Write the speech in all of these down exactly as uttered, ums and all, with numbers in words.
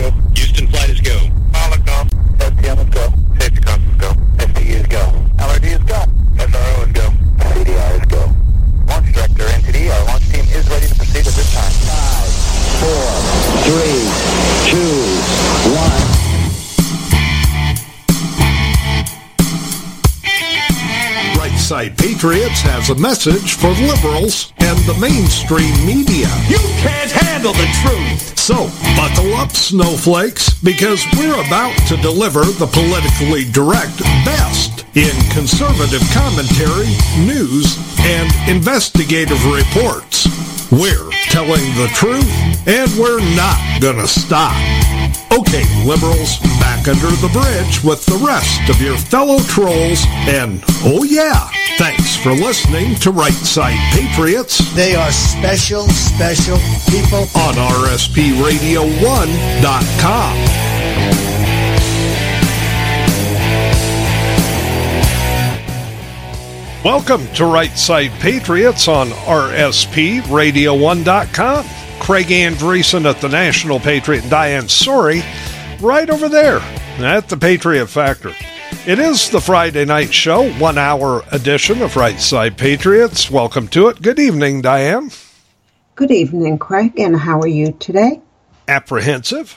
go. Houston flight is go. Pilot go. S T M is go. Safety console go. S T E is go. L R D is go. S R O is go. C D R is go. Launch director, N T D, our launch team is ready to proceed at this time. Five, four, three, two, one. Right Side Patriots has a message for liberals and the mainstream media. You can't handle the truth! So, buckle up, snowflakes, because we're about to deliver the politically direct best in conservative commentary, news, and investigative reports. We're telling the truth, and we're not gonna stop. Okay, liberals, back under the bridge with the rest of your fellow trolls, and oh yeah, thanks for listening to Right Side Patriots. They are special, special people on R S P radio one dot com. Welcome to Right Side Patriots on R S P radio one dot com. Craig Andreessen at the National Patriot and Diane Sori right over there at the Patriot Factor. It is the Friday night show, one-hour edition of Right Side Patriots. Welcome to it. Good evening, Diane. Good evening, Craig, and how are you today? Apprehensive.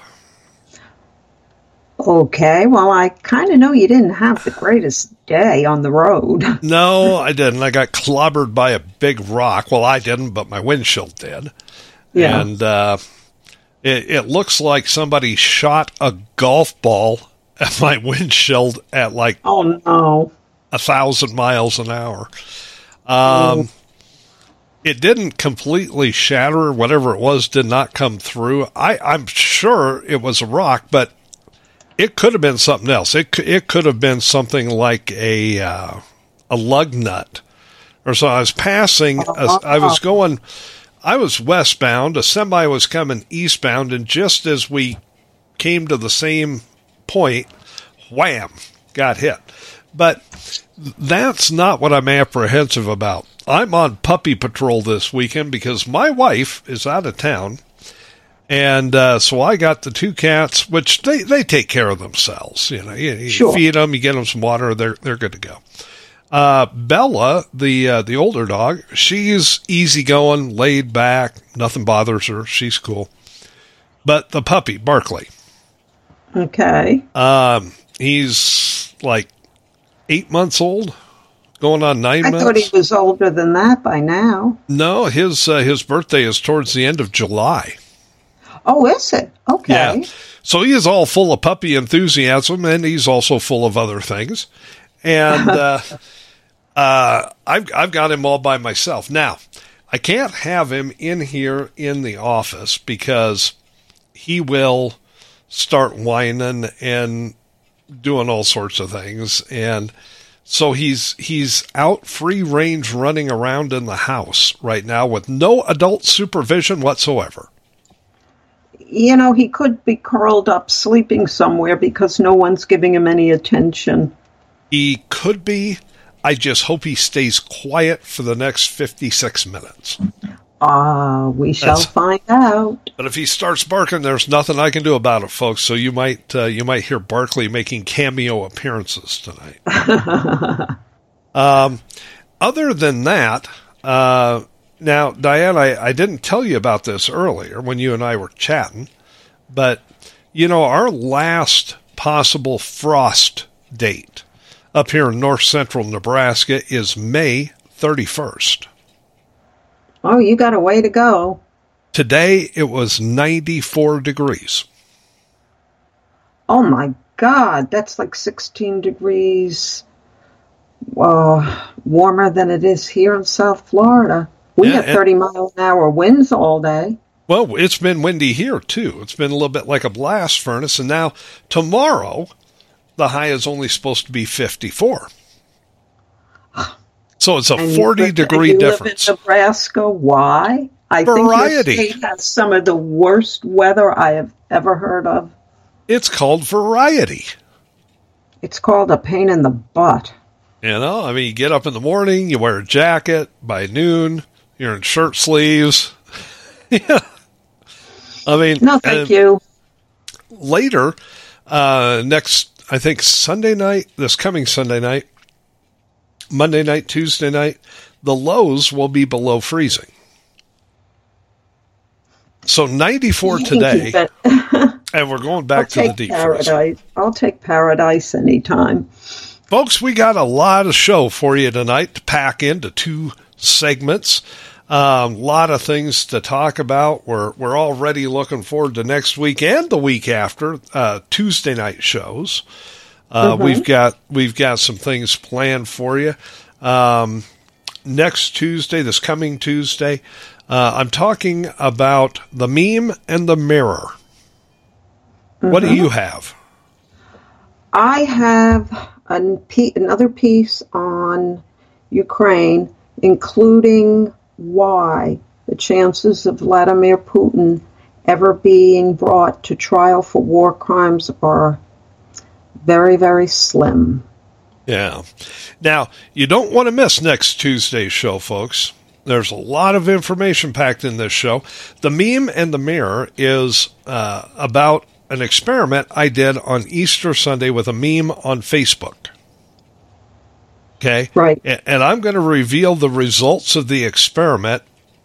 Okay, well, I kind of know you didn't have the greatest day on the road. No, I didn't. I got clobbered by a big rock. Well, I didn't, but my windshield did. Yeah. And uh, it, it looks like somebody shot a golf ball at my windshield at like oh no a thousand miles an hour. Um, oh. It didn't completely shatter. Whatever it was did not come through. I, I'm sure it was a rock, but it could have been something else. It it could have been something like a uh, a lug nut or so. I was passing. A, I was going. I was westbound, a semi was coming eastbound, and just as we came to the same point, wham, got hit. But that's not what I'm apprehensive about. I'm on puppy patrol this weekend because my wife is out of town, and uh, so I got the two cats, which they, they take care of themselves. You know, you, you sure. feed them, you get them some water, they're they're good to go. Uh, Bella, the uh, the older dog, she's easygoing, laid back, nothing bothers her, she's cool. But the puppy, Barkley, okay, um, he's like eight months old, going on nine I months. I thought he was older than that by now. No, his uh, his birthday is towards the end of July. Oh, is it? Okay. Yeah. So he is all full of puppy enthusiasm, and he's also full of other things. And uh, uh, I've I've got him all by myself. Now, I can't have him in here in the office because he will start whining and doing all sorts of things. And so he's he's out free range running around in the house right now with no adult supervision whatsoever. You know, he could be curled up sleeping somewhere because no one's giving him any attention. He could be. I just hope he stays quiet for the next fifty-six minutes. Ah, uh, we shall That's, find out. But if he starts barking, there's nothing I can do about it, folks. So you might uh, you might hear Barkley making cameo appearances tonight. um, other than that, uh, now, Diane, I, I didn't tell you about this earlier when you and I were chatting, but, you know, our last possible frost date up here in north central Nebraska is May thirty-first. Oh, you got a way to go. Today it was ninety-four degrees. Oh my God, that's like sixteen degrees uh, warmer than it is here in South Florida. We yeah, have thirty mile an hour winds all day. Well, it's been windy here too. It's been a little bit like a blast furnace, and now tomorrow the high is only supposed to be fifty-four. So it's a and forty you, degree you difference. Live in Nebraska. Why? I variety. think your state has some of the worst weather I have ever heard of. It's called variety. It's called a pain in the butt. You know, I mean, you get up in the morning, you wear a jacket. By noon, you're in shirt sleeves. Yeah. I mean, no, thank you. later, uh, next, I think Sunday night, this coming Sunday night, Monday night, Tuesday night, the lows will be below freezing. So ninety-four today, and we're going back I'll to the take deep paradise. freeze. I'll take paradise anytime. Folks, we got a lot of show for you tonight to pack into two segments. A um, lot of things to talk about. We're we're already looking forward to next week and the week after, uh, Tuesday night shows. Uh, mm-hmm. We've got we've got some things planned for you. Um, next Tuesday, this coming Tuesday, uh, I'm talking about the meme and the mirror. Mm-hmm. What do you have? I have a, another piece on Ukraine, including why the chances of Vladimir Putin ever being brought to trial for war crimes are very, very slim. Yeah. Now, you don't want to miss next Tuesday's show, folks. There's a lot of information packed in this show. The Meme and the Mirror is uh, about an experiment I did on Easter Sunday with a meme on Facebook. Okay? Right. And I'm going to reveal the results of the experiment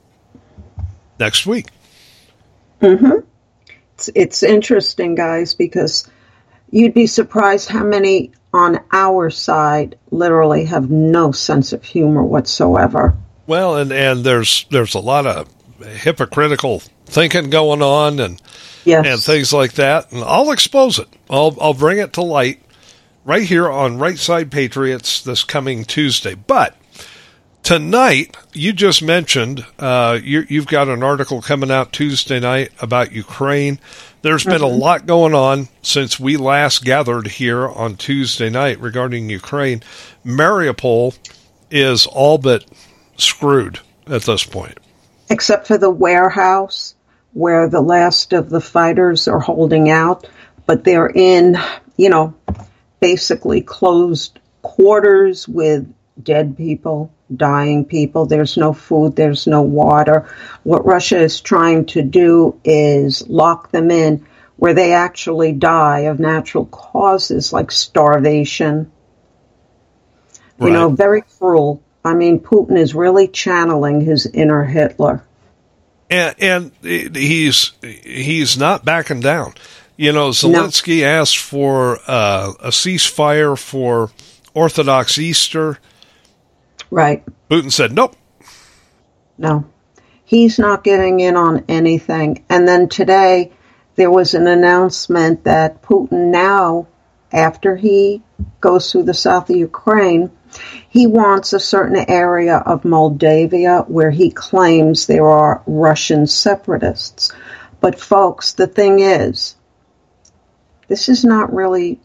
next week. Mm-hmm. It's, it's interesting, guys, because you'd be surprised how many on our side literally have no sense of humor whatsoever. Well, and, and there's there's a lot of hypocritical thinking going on and yes. and things like that. And I'll expose it. I'll I'll bring it to light right here on Right Side Patriots this coming Tuesday. But tonight, you just mentioned uh, you, you've got an article coming out Tuesday night about Ukraine. There's been mm-hmm. a lot going on since we last gathered here on Tuesday night regarding Ukraine. Mariupol is all but screwed at this point. Except for the warehouse where the last of the fighters are holding out, but they're in, you know, basically closed quarters with dead people, dying people. There's no food, there's no water. What Russia is trying to do is lock them in where they actually die of natural causes like starvation. Right. You know, very cruel. I mean, Putin is really channeling his inner Hitler. And, and he's he's not backing down. You know, Zelensky no. asked for uh, a ceasefire for Orthodox Easter. Right. Putin said, nope. No. He's not getting in on anything. And then today, there was an announcement that Putin now, after he goes through the south of Ukraine, he wants a certain area of Moldavia where he claims there are Russian separatists. But folks, the thing is, this is not really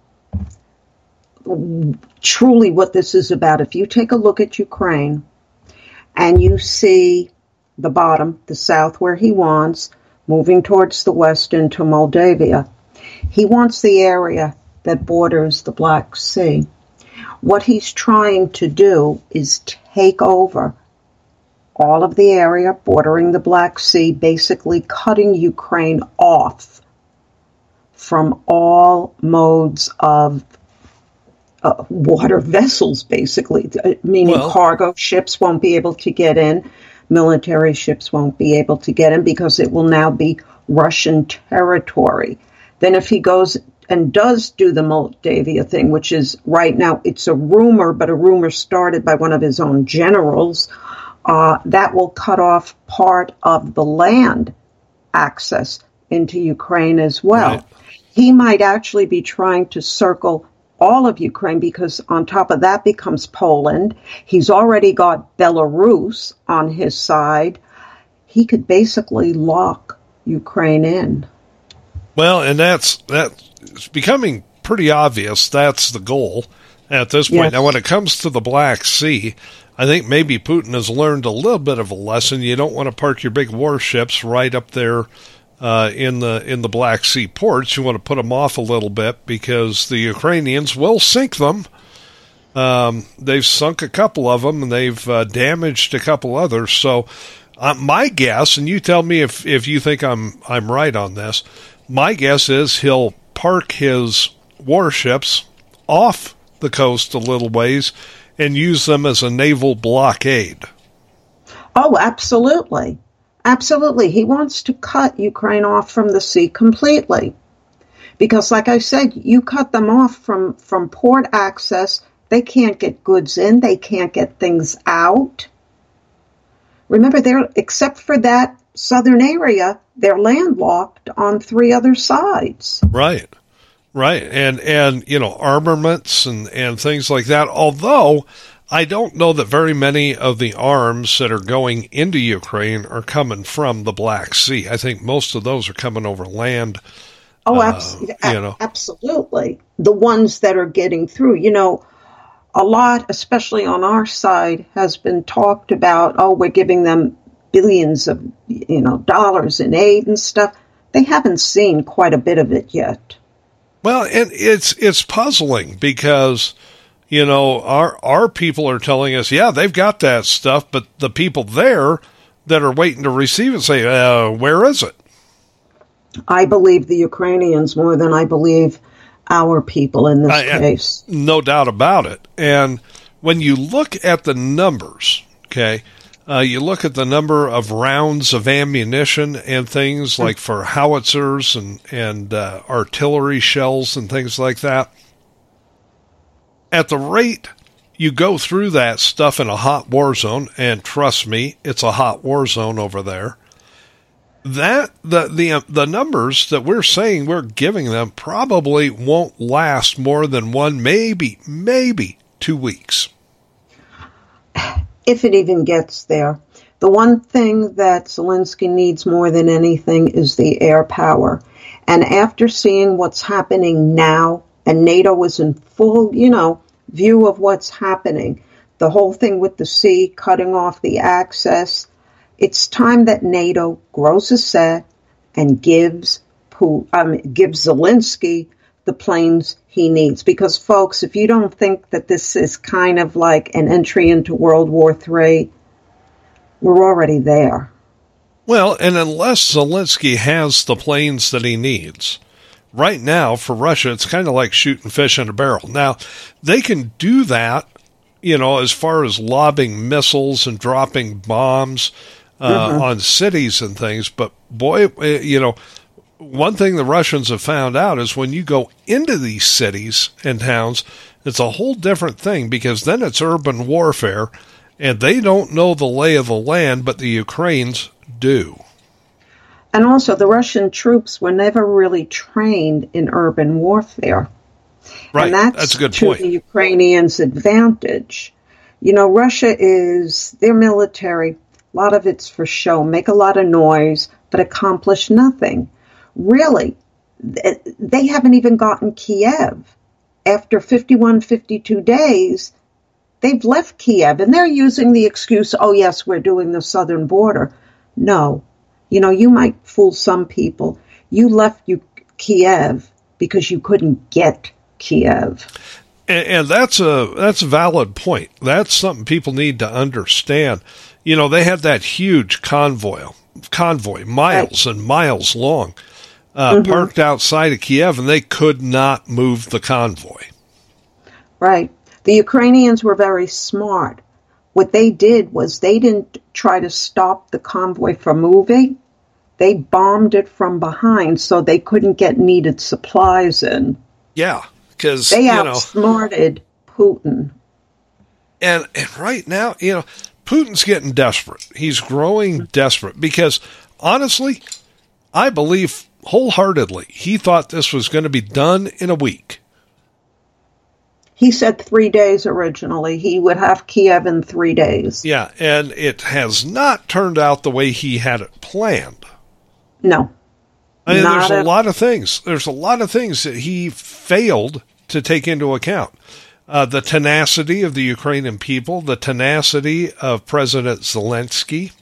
truly what this is about. If you take a look at Ukraine and you see the bottom, the south where he wants, moving towards the west into Moldavia, he wants the area that borders the Black Sea. What he's trying to do is take over all of the area bordering the Black Sea, basically cutting Ukraine off from all modes of uh, water vessels, basically, meaning well, cargo ships won't be able to get in, military ships won't be able to get in because it will now be Russian territory. Then if he goes and does do the Moldavia thing, which is right now, it's a rumor, but a rumor started by one of his own generals, uh, that will cut off part of the land access into Ukraine as well. Right. He might actually be trying to circle all of Ukraine because on top of that becomes Poland. He's already got Belarus on his side. He could basically lock Ukraine in. Well, and that's that's becoming pretty obvious. That's the goal at this point. Yes. Now, when it comes to the Black Sea, I think maybe Putin has learned a little bit of a lesson. You don't want to park your big warships right up there uh, in the in the Black Sea ports. You want to put them off a little bit because the Ukrainians will sink them. Um, they've sunk a couple of them, and they've uh, damaged a couple others. So, uh, my guess, and you tell me if if you think I'm I'm right on this. My guess is he'll park his warships off the coast a little ways and use them as a naval blockade. Oh, absolutely. Absolutely. He wants to cut Ukraine off from the sea completely. Because, like I said, you cut them off from, from port access. They can't get goods in. They can't get things out. Remember, they're, except for that southern area, they're landlocked on three other sides. Right. Right. And, and you know, armaments and, and things like that. Although I don't know that very many of the arms that are going into Ukraine are coming from the Black Sea. I think most of those are coming over land. Oh, abs- uh, you know. absolutely. The ones that are getting through, you know, a lot, especially on our side, has been talked about, oh, we're giving them billions of, you know, dollars in aid and stuff. They haven't seen quite a bit of it yet. Well, and it's it's puzzling because, you know, our our people are telling us, yeah, they've got that stuff, but the people there that are waiting to receive it say, uh, where is it? I believe the Ukrainians more than I believe our people in this I, case. No doubt about it. And when you look at the numbers, okay, uh, you look at the number of rounds of ammunition and things like for howitzers and, and uh, artillery shells and things like that. At the rate you go through that stuff in a hot war zone, and trust me, it's a hot war zone over there, that the the the numbers that we're saying we're giving them probably won't last more than one, maybe maybe two weeks, if it even gets there. The one thing that Zelensky needs more than anything is the air power. And after seeing what's happening now, and NATO is in full, you know, view of what's happening, the whole thing with the sea cutting off the access. It's time that NATO grows a set and gives um, gives Zelensky the planes he needs. Because, folks, if you don't think that this is kind of like an entry into World War Three, we're already there. Well, and unless Zelensky has the planes that he needs, right now for Russia, it's kind of like shooting fish in a barrel. Now, they can do that, you know, as far as lobbing missiles and dropping bombs Uh, mm-hmm. on cities and things. But boy, you know, one thing the Russians have found out is when you go into these cities and towns, it's a whole different thing because then it's urban warfare and they don't know the lay of the land, but the Ukrainians do. And also the Russian troops were never really trained in urban warfare. Right. And that's, that's a good to point. the Ukrainians' advantage. You know, Russia is, their military, a lot of it's for show, make a lot of noise, but accomplish nothing. Really, they haven't even gotten Kiev. After fifty-one, fifty-two days, they've left Kiev, and they're using the excuse, oh, yes, we're doing the southern border. No. You know, you might fool some people. You left you Kiev because you couldn't get Kiev. And, and that's a that's a valid point. That's something people need to understand. You know, they had that huge convoy, convoy, miles and miles long, uh, mm-hmm. parked outside of Kiev, and they could not move the convoy. Right. The Ukrainians were very smart. What they did was they didn't try to stop the convoy from moving. They bombed it from behind so they couldn't get needed supplies in. Yeah, because, they you know, outsmarted Putin. And, and right now, you know, Putin's getting desperate. He's growing desperate because, honestly, I believe wholeheartedly he thought this was going to be done in a week. He said three days originally. He would have Kiev in three days. Yeah, and it has not turned out the way he had it planned. No. I mean, there's a a- lot of things. There's a lot of things that he failed to take into account. Uh, the tenacity of the Ukrainian people, the tenacity of President Zelensky.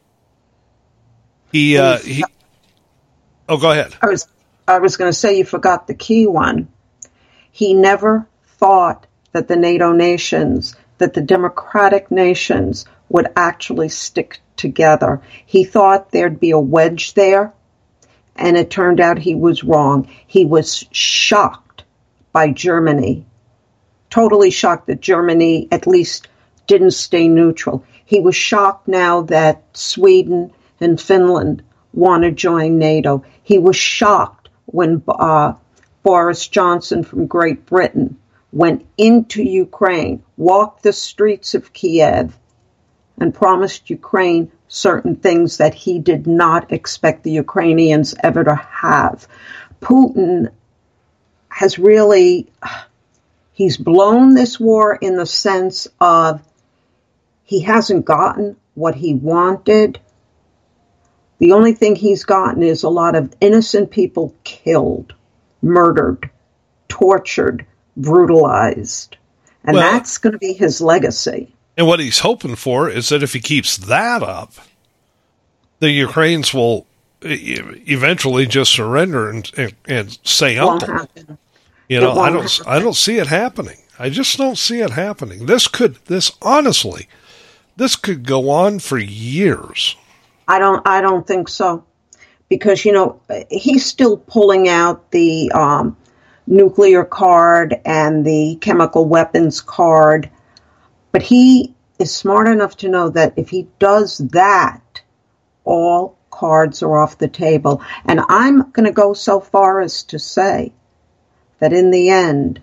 He, uh, he. Oh, go ahead. I was, I was going to say you forgot the key one. He never thought that the NATO nations, that the democratic nations would actually stick together. He thought there'd be a wedge there, and it turned out he was wrong. He was shocked by Germany, totally shocked that Germany at least didn't stay neutral. He was shocked now that Sweden and Finland want to join NATO. He was shocked when uh, Boris Johnson from Great Britain went into Ukraine, walked the streets of Kiev, and promised Ukraine certain things that he did not expect the Ukrainians ever to have. Putin has really, he's blown this war in the sense of he hasn't gotten what he wanted. The only thing he's gotten is a lot of innocent people killed, murdered, tortured, brutalized. And well, that's going to be his legacy. And what he's hoping for is that if he keeps that up, the Ukrainians will eventually just surrender and, and, and say uncle. You know, I don't, happen. I don't see it happening. I just don't see it happening. This could, this honestly, this could go on for years. I don't, I don't think so, because you know he's still pulling out the um, nuclear card and the chemical weapons card, but he is smart enough to know that if he does that, all cards are off the table. And I'm going to go so far as to say that in the end,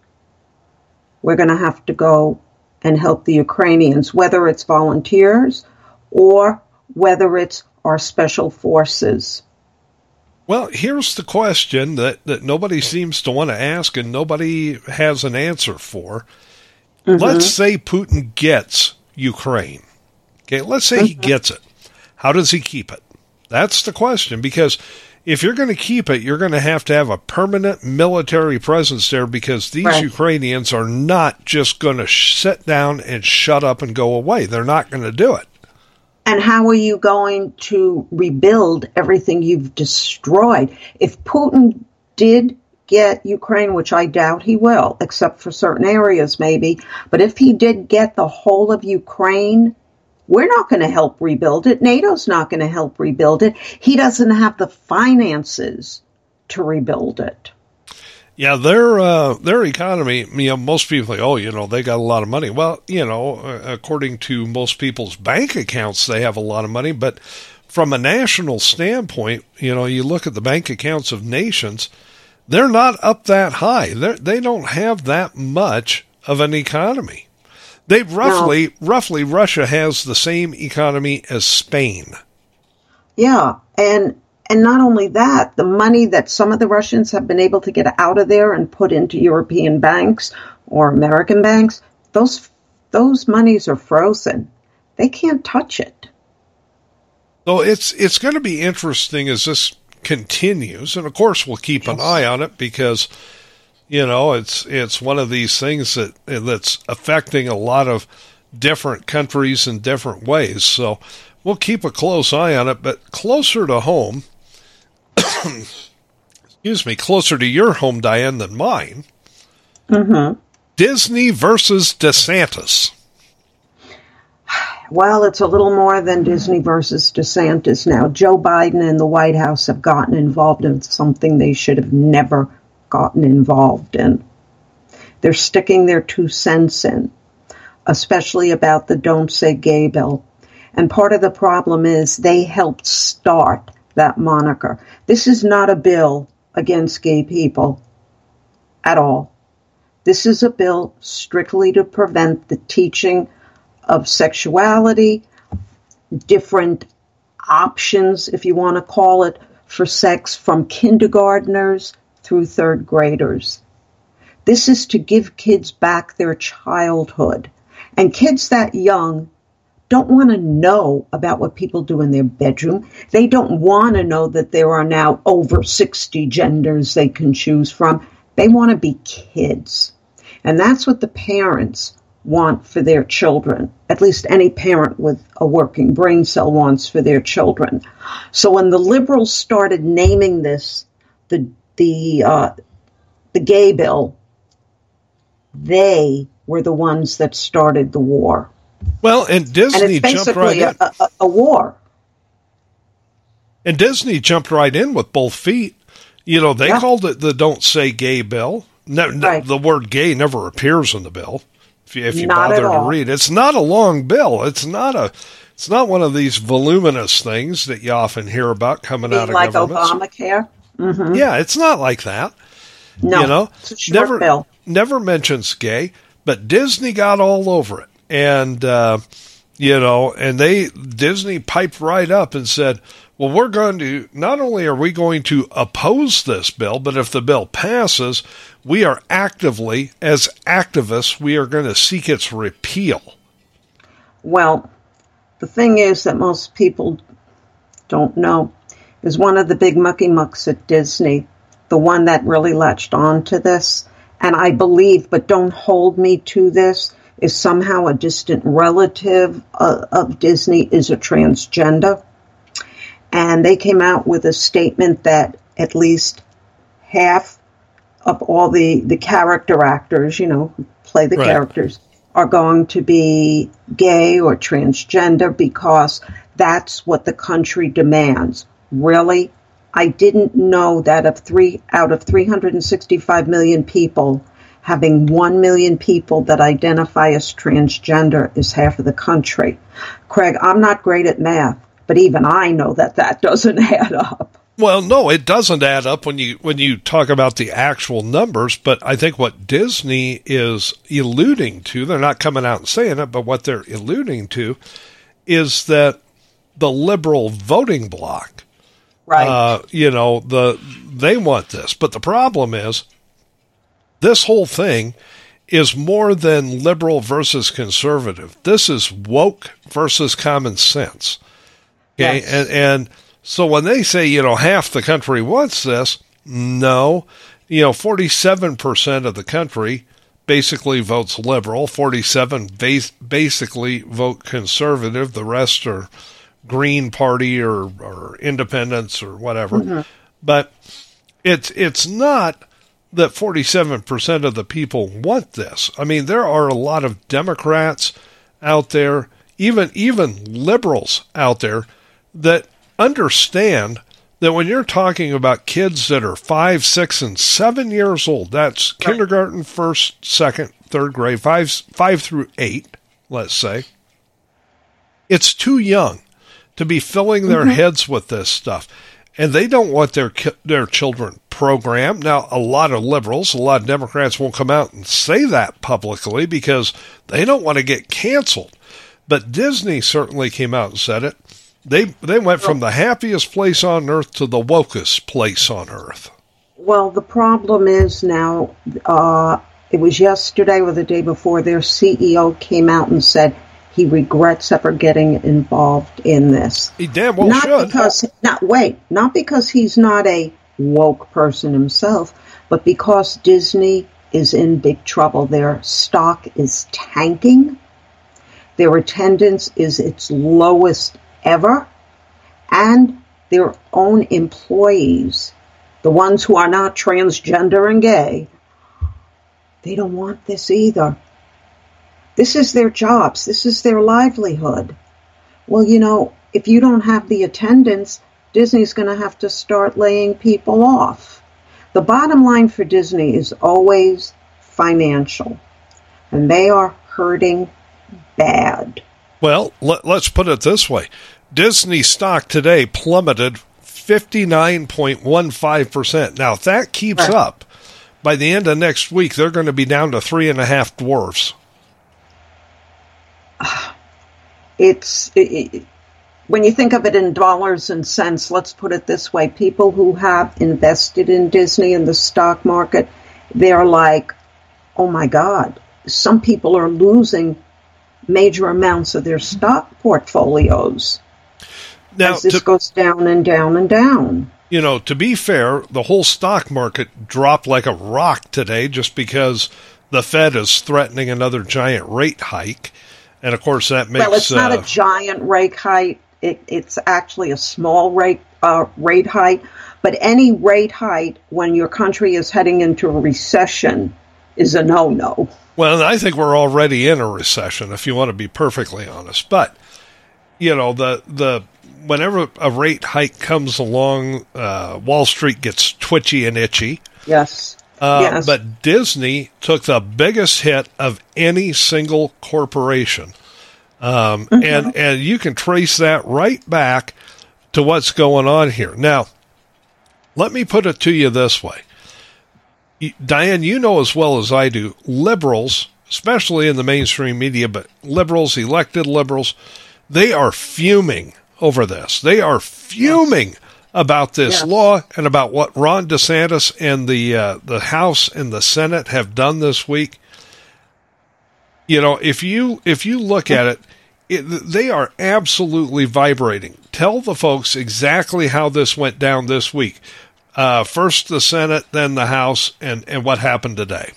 we're going to have to go and help the Ukrainians, whether it's volunteers or whether it's our special forces. Well, here's the question that, that nobody seems to want to ask and nobody has an answer for. Mm-hmm. Let's say Putin gets Ukraine. Okay, let's say mm-hmm. he gets it. How does he keep it? That's the question, because if you're going to keep it, you're going to have to have a permanent military presence there, because these right. Ukrainians are not just going to sh- sit down and shut up and go away. They're not going to do it. And how are you going to rebuild everything you've destroyed? If Putin did get Ukraine, which I doubt he will, except for certain areas maybe, but if he did get the whole of Ukraine, we're not going to help rebuild it. NATO's not going to help rebuild it. He doesn't have the finances to rebuild it. Yeah, their uh, their economy, you know, most people think, oh, you know, they got a lot of money. Well, you know, according to most people's bank accounts, they have a lot of money. But from a national standpoint, you know, you look at the bank accounts of nations, they're not up that high. They're, they don't have that much of an economy. They roughly, no. roughly, Russia has the same economy as Spain. Yeah, and and not only that, the money that some of the Russians have been able to get out of there and put into European banks or American banks, those those monies are frozen. They can't touch it. So it's it's going to be interesting as this continues, and of course we'll keep an eye on it, because you know it's it's one of these things that that's affecting a lot of different countries in different ways. So we'll keep a close eye on it. But closer to home, excuse me, closer to your home, Diane, than mine. Mm-hmm. Disney versus DeSantis. Well, it's a little more than Disney versus DeSantis now. Joe Biden and the White House have gotten involved in something they should have never gotten involved in. They're sticking their two cents in, especially about the Don't Say Gay bill. And part of the problem is they helped start that moniker. This is not a bill against gay people at all. This is a bill strictly to prevent the teaching of sexuality, different options, if you want to call it, for sex from kindergartners through third graders. This is to give kids back their childhood. And kids that young don't want to know about what people do in their bedroom. They don't want to know that there are now over sixty genders they can choose from. They want to be kids. And that's what the parents want for their children. At least any parent with a working brain cell wants for their children. So when the liberals started naming this the the uh, the gay bill, they were the ones that started the war. Well, and Disney and it's jumped right basically in. A, a, a war. And Disney jumped right in with both feet. You know, they yeah. called it the Don't Say Gay bill. No, right. The word gay never appears in the bill. If you, if you not bother to read, it's not a long bill. It's not a, it's not one of these voluminous things that you often hear about coming Being out of like governments. Obamacare. Mm-hmm. Yeah, it's not like that. No, you know, it's a short never, bill. never mentions gay, but Disney got all over it, and uh, you know, and they Disney piped right up and said, well, we're going to, not only are we going to oppose this bill, but if the bill passes, we are actively, as activists, we are going to seek its repeal. Well, the thing is that most people don't know is one of the big mucky mucks at Disney, the one that really latched on to this, and I believe, but don't hold me to this, is somehow a distant relative of, of Disney is a transgender. And they came out with a statement that at least half of all the, the character actors, you know, who play the right. characters, are going to be gay or transgender because that's what the country demands. Really? I didn't know that of three out of three hundred sixty-five million people, having one million people that identify as transgender is half of the country. Craig, I'm not great at math, but even I know that that doesn't add up. Well, no, it doesn't add up when you when you talk about the actual numbers, but I think what Disney is alluding to, they're not coming out and saying it, but what they're alluding to is that the liberal voting bloc, right? Uh, you know, the they want this, but the problem is this whole thing is more than liberal versus conservative. This is woke versus common sense. Okay, yes. and and so when they say, you know, half the country wants this, no, you know, forty-seven percent of the country basically votes liberal, forty-seven base, basically vote conservative, the rest are Green Party or, or independents or whatever. Mm-hmm. But it's it's not that forty-seven percent of the people want this. I mean, there are a lot of Democrats out there, even even liberals out there, that understand that when you're talking about kids that are five, six, and seven years old, that's right. kindergarten, first, second, third grade, five, five through eight, let's say, it's too young to be filling their mm-hmm. heads with this stuff. And they don't want their their children programmed. Now, a lot of liberals, a lot of Democrats won't come out and say that publicly because they don't want to get canceled. But Disney certainly came out and said it. They they went from the happiest place on earth to the wokest place on earth. Well, the problem is now, uh, it was yesterday or the day before, their C E O came out and said he regrets ever getting involved in this. He damn well not should. Because, not, wait, not because he's not a woke person himself, but because Disney is in big trouble. Their stock is tanking. Their attendance is its lowest ever, and their own employees, the ones who are not transgender and gay, they don't want this either. This is their jobs. This is their livelihood. Well, you know, if you don't have the attendance, Disney's going to have to start laying people off. The bottom line for Disney is always financial, and they are hurting bad. Well, let, let's put it this way. Disney stock today plummeted fifty-nine point one five percent. Now, if that keeps right. up, by the end of next week, they're going to be down to three and a half dwarfs. It's it, it, when you think of it in dollars and cents, let's put it this way. People who have invested in Disney in the stock market, they're like, oh my God, some people are losing major amounts of their stock portfolios. Now, as this to, goes down and down and down. You know, to be fair, the whole stock market dropped like a rock today just because the Fed is threatening another giant rate hike. And, of course, that makes... Well, it's not uh, a giant rate hike. It, it's actually a small rate uh, rate hike. But any rate hike when your country is heading into a recession is a no-no. Well, I think we're already in a recession, if you want to be perfectly honest. But you know, the the whenever a rate hike comes along, uh, Wall Street gets twitchy and itchy. Yes. Uh, yes. But Disney took the biggest hit of any single corporation. Um, mm-hmm. and, and you can trace that right back to what's going on here. Now, let me put it to you this way. Diane, you know as well as I do, liberals, especially in the mainstream media, but liberals, elected liberals, they are fuming over this. They are fuming yes. about this yes. law and about what Ron DeSantis and the uh, the House and the Senate have done this week. You know, if you if you look at it, it, they are absolutely vibrating. Tell the folks exactly how this went down this week. Uh, first the Senate, then the House, and, and what happened today.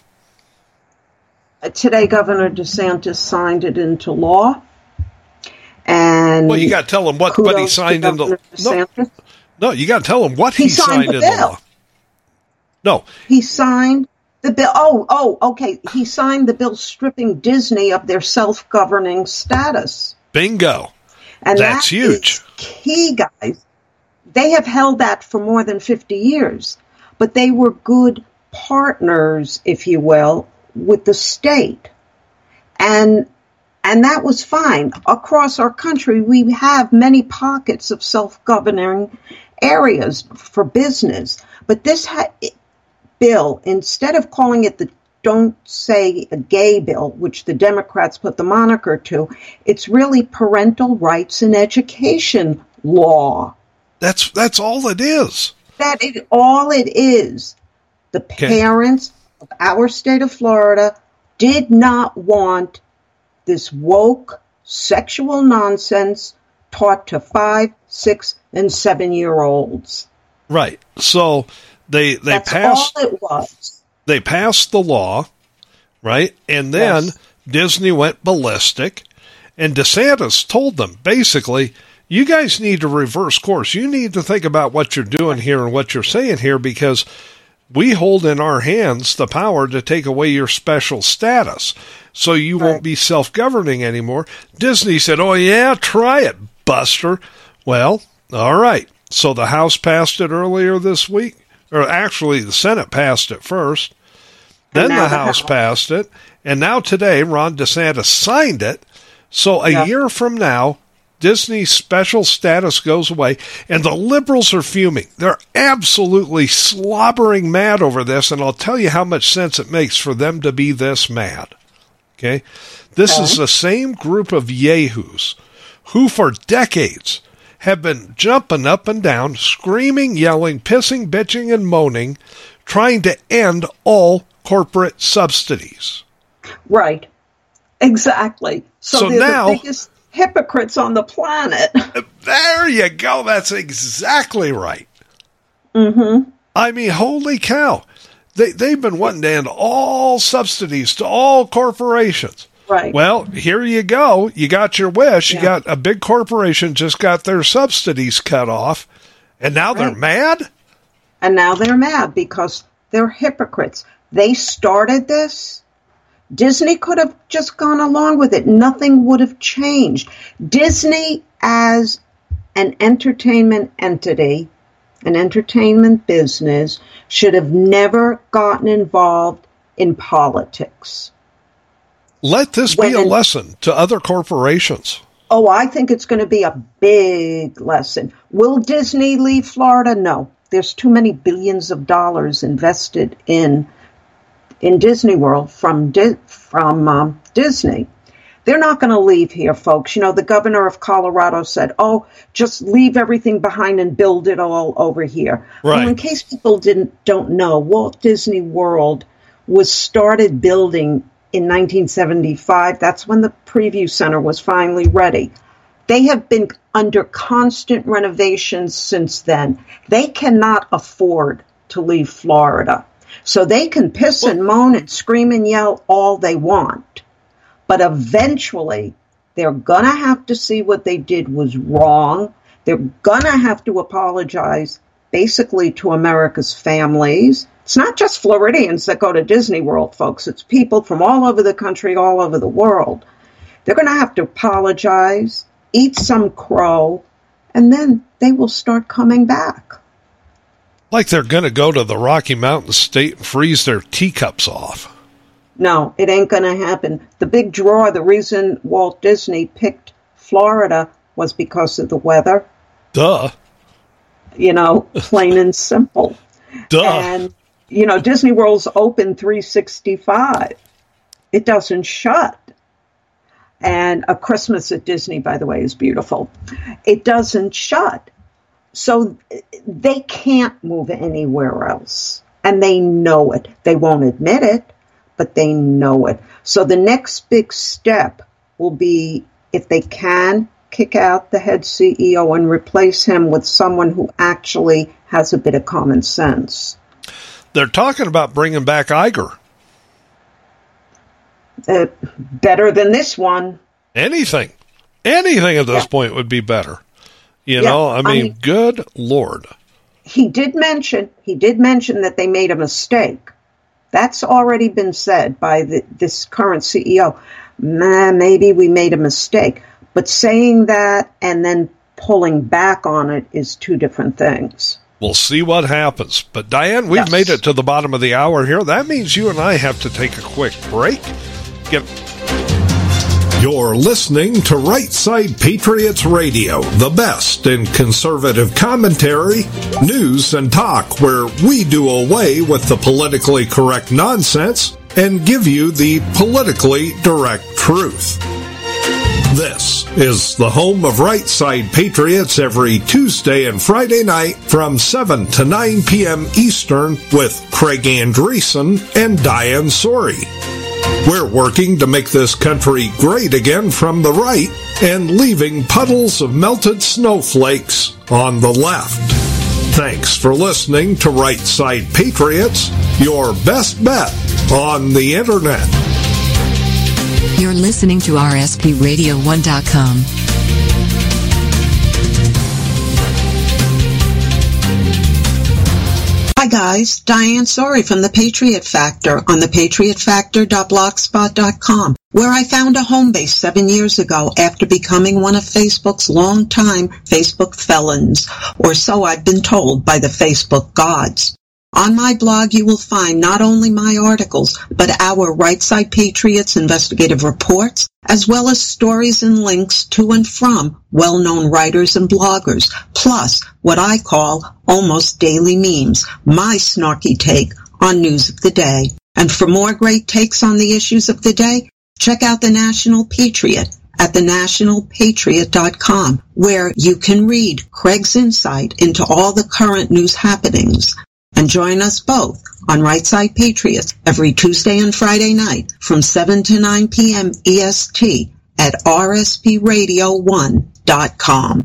Today, Governor DeSantis signed it into law. And well, you got to tell him what, what he signed into law. No, no, you got to tell him what he, he signed, signed into law. No. He signed the bill. Oh, oh, okay. He signed the bill stripping Disney of their self-governing status. Bingo. And that's that huge. Is key, guys. They have held that for more than fifty years, but they were good partners, if you will, with the state. And and that was fine. Across our country, we have many pockets of self-governing areas for business. But this ha- bill, instead of calling it the Don't Say a Gay bill, which the Democrats put the moniker to, it's really parental rights and education law. That's that's all it is. That is all it is. The parents okay. of our state of Florida did not want this woke sexual nonsense taught to five, six, and seven-year-olds. Right. So they they That's passed. all it was. They passed the law, right? And then yes. Disney went ballistic, and DeSantis told them basically, you guys need to reverse course. You need to think about what you're doing here and what you're saying here, because we hold in our hands the power to take away your special status, so you right. won't be self-governing anymore. Disney said, oh, yeah, try it, Buster. Well, all right. So the House passed it earlier this week, or actually the Senate passed it first. Then the, the House, House passed it. And now today, Ron DeSantis signed it. So a yeah. year from now, Disney's special status goes away, and the liberals are fuming. They're absolutely slobbering mad over this, and I'll tell you how much sense it makes for them to be this mad. Okay? This okay. is the same group of yahoos who for decades have been jumping up and down, screaming, yelling, pissing, bitching, and moaning, trying to end all corporate subsidies. Right. Exactly. So, so they're now, the biggest hypocrites on the planet. There you go. That's exactly right. Mm-hmm. I mean, holy cow. They, they've been wanting to end all subsidies to all corporations. Right. Well, here you go. You got your wish. Yeah. You got a big corporation just got their subsidies cut off, and now right. they're mad? And now they're mad because they're hypocrites. They started this. Disney could have just gone along with it. Nothing would have changed. Disney as an entertainment entity, an entertainment business, should have never gotten involved in politics. Let this when, be a lesson to other corporations. Oh, I think it's going to be a big lesson. Will Disney leave Florida? No. There's too many billions of dollars invested in in Disney World from Di- from um, Disney. They're not going to leave here, folks. You know, the governor of Colorado said, oh, just leave everything behind and build it all over here. Right. Well, in case people didn't don't know, Walt Disney World was started building in nineteen seventy-five. That's when the preview center was finally ready. They have been under constant renovations since then. They cannot afford to leave Florida. So they can piss and moan and scream and yell all they want. But eventually, they're going to have to see what they did was wrong. They're going to have to apologize, basically, to America's families. It's not just Floridians that go to Disney World, folks. It's people from all over the country, all over the world. They're going to have to apologize. eat some crow, and then they will start coming back. Like they're going to go to the Rocky Mountain State and freeze their teacups off. No, it ain't going to happen. The big draw, the reason Walt Disney picked Florida was because of the weather. Duh. You know, plain and simple. Duh. And, you know, Disney World's open three sixty-five. It doesn't shut. And a Christmas at Disney, by the way, is beautiful. It doesn't shut. So they can't move anywhere else. And they know it. They won't admit it, but they know it. So the next big step will be, if they can, kick out the head C E O and replace him with someone who actually has a bit of common sense. They're talking about bringing back Iger. Uh, better than this one. Anything. Anything at this yeah. point would be better. You yeah, know, I mean, I mean, good Lord. He did mention, he did mention that they made a mistake. That's already been said by the, this current C E O. Nah, maybe we made a mistake. But saying that and then pulling back on it is two different things. We'll see what happens. But, Diane, we've yes. made it to the bottom of the hour here. That means you and I have to take a quick break. Get... You're listening to Right Side Patriots Radio, the best in conservative commentary, news, and talk, where we do away with the politically correct nonsense and give you the politically direct truth. This is the home of Right Side Patriots every Tuesday and Friday night from seven to nine p.m. Eastern with Craig Andreessen and Diane Sori. We're working to make this country great again from the right and leaving puddles of melted snowflakes on the left. Thanks for listening to Right Side Patriots, your best bet on the Internet. You're listening to R S P radio one dot com. Hi guys, Diane Sori from The Patriot Factor on the patriot factor dot blogspot dot com, where I found a home base seven years ago after becoming one of Facebook's longtime Facebook felons, or so I've been told by the Facebook gods. On my blog, you will find not only my articles, but our Right Side Patriots investigative reports, as well as stories and links to and from well-known writers and bloggers, plus what I call almost daily memes, my snarky take on news of the day. And for more great takes on the issues of the day, check out The National Patriot at the national patriot dot com, where you can read Craig's insight into all the current news happenings. And join us both on Right Side Patriots every Tuesday and Friday night from seven to nine p.m. E S T at R S P radio one dot com.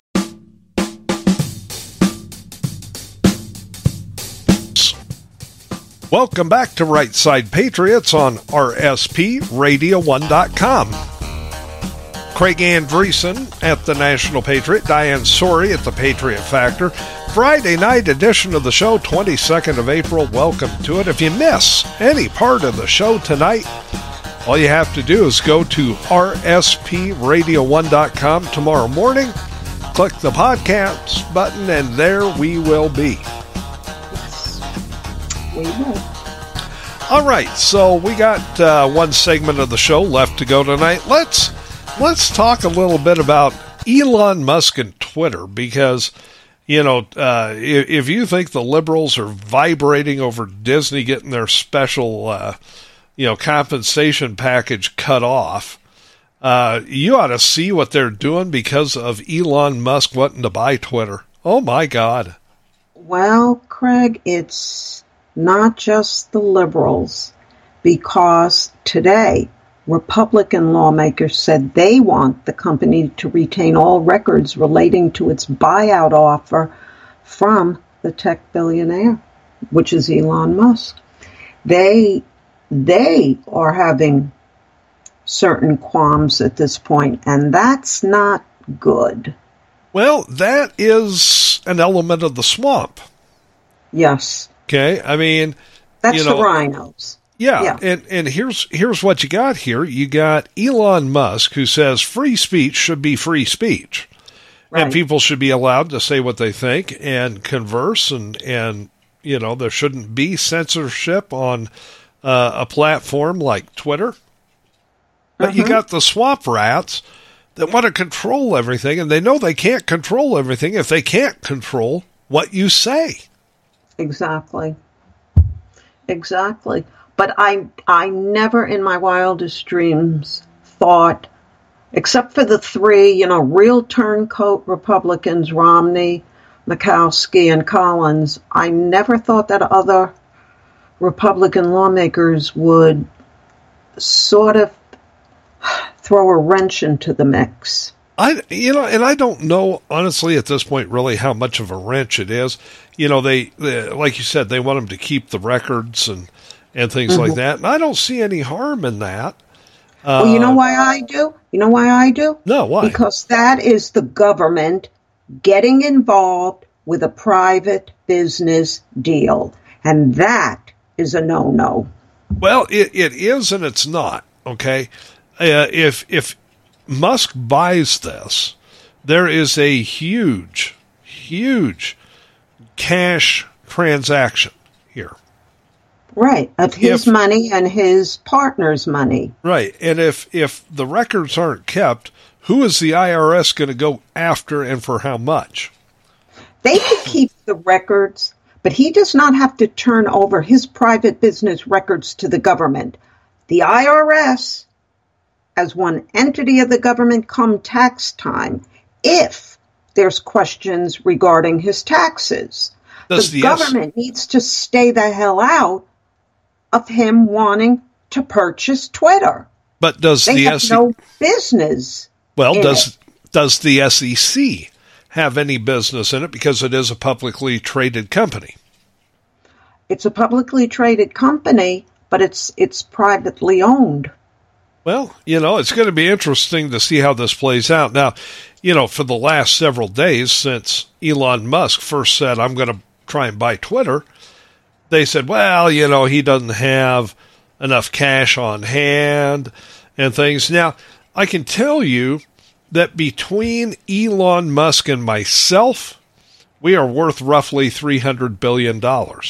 Welcome back to Right Side Patriots on R S P radio one dot com. Craig Andreessen at the National Patriot, Diane Sori at the Patriot Factor. Friday night edition of the show, twenty-second of April. Welcome to it. If you miss any part of the show tonight, all you have to do is go to R S P radio one dot com tomorrow morning, click the podcast button, and there we will be. Yes, we will. All right, so we got uh, one segment of the show left to go tonight. Let's let's talk a little bit about Elon Musk and Twitter, because You know, uh, if, if you think the liberals are vibrating over Disney getting their special, uh, you know, compensation package cut off, uh, you ought to see what they're doing because of Elon Musk wanting to buy Twitter. Oh, my God. Well, Craig, it's not just the liberals, because today Republican lawmakers said they want the company to retain all records relating to its buyout offer from the tech billionaire, which is Elon Musk. They, they are having certain qualms at this point, and that's not good. Well, that is an element of the swamp. Yes. Okay, I mean... That's you know, the rhinos. Yeah, Yeah. and and here's here's what you got here. You got Elon Musk, who says free speech should be free speech, Right. and people should be allowed to say what they think and converse, and and you know there shouldn't be censorship on uh, a platform like Twitter. But you got the swamp rats that want to control everything, and they know they can't control everything if they can't control what you say. Exactly. Exactly. But I I never in my wildest dreams thought, except for the three, you know, real turncoat Republicans, Romney, Murkowski, and Collins, I never thought that other Republican lawmakers would sort of throw a wrench into the mix. I, you know, and I don't know, honestly, at this point, really how much of a wrench it is. You know, they, they like you said, they want them to keep the records and, and things Mm-hmm. like that. And I don't see any harm in that. Uh, Well, you know why I do? You know why I do? No, why? Because that is the government getting involved with a private business deal. And that is a no-no. Well, it, it is and it's not, okay? Uh, if if Musk buys this, there is a huge, huge cash transaction here. Right, of his If- money and his partner's money. Right. And if, if the records aren't kept, who is the I R S going to go after and for how much? They could keep the records, but he does not have to turn over his private business records to the government. The I R S, as one entity of the government come tax time, if there's questions regarding his taxes, Does the the S- government needs to stay the hell out of him wanting to purchase Twitter. But does They the have S E C... no business. Well, in does it. does the S E C have any business in it because it is a publicly traded company? It's a publicly traded company, but it's it's privately owned. Well, you know, it's going to be interesting to see how this plays out. Now, you know, for the last several days since Elon Musk first said, I'm going to try and buy Twitter, they said, well, you know, he doesn't have enough cash on hand and things. Now, I can tell you that between Elon Musk and myself, we are worth roughly three hundred billion dollars.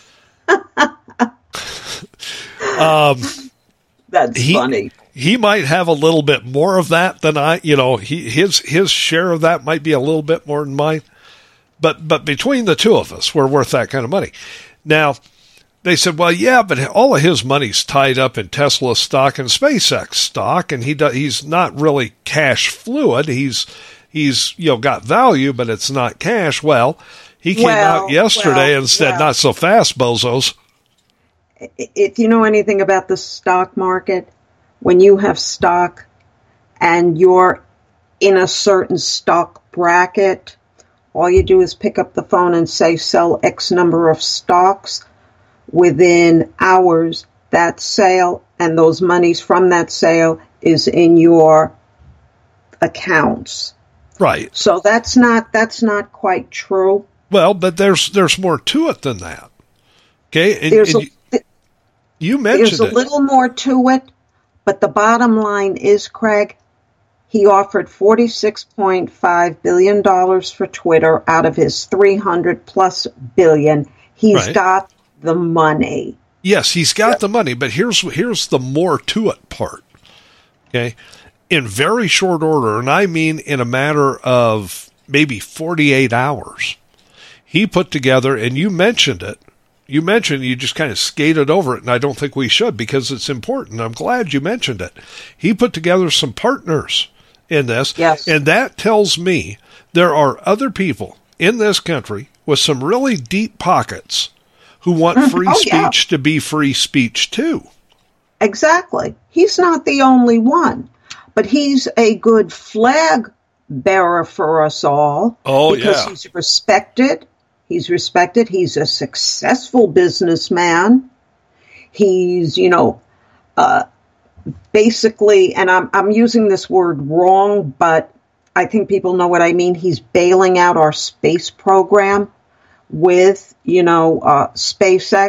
um, That's he, funny. He might have a little bit more of that than I, you know, he, his, his share of that might be a little bit more than mine. But, but between the two of us, we're worth that kind of money. Now, they said, well, yeah, but all of his money's tied up in Tesla stock and SpaceX stock, and he do, he's not really cash fluid. He's, he's, you know, got value, but it's not cash. Well, he came Well, out yesterday well, and said, well. not so fast, bozos. If you know anything about the stock market, when you have stock and you're in a certain stock bracket, all you do is pick up the phone and say, sell X number of stocks. Within hours, that sale and those monies from that sale is in your accounts. Right. So that's not that's not quite true. Well, but there's there's more to it than that. Okay, and, There's and a, you, you mentioned there's a it. little more to it, but the bottom line is, Craig, he offered forty-six point five billion dollars for Twitter out of his three hundred plus billion. He's Right. got the money. Yes, he's got the money, but here's here's the more to it part. Okay, in very short order, and I mean in a matter of maybe forty-eight hours, he put together, and you mentioned it. You mentioned, you just kind of skated over it, and I don't think we should because it's important. I'm glad you mentioned it. He put together some partners in this, Yes. and that tells me there are other people in this country with some really deep pockets who want free Oh, yeah. speech to be free speech too. Exactly. He's not the only one, but he's a good flag bearer for us all. Oh, because yeah. he's respected. He's respected. He's a successful businessman. He's, you know, uh, basically, and I'm I'm using this word wrong, but I think people know what I mean. He's bailing out our space program with, you know, uh, SpaceX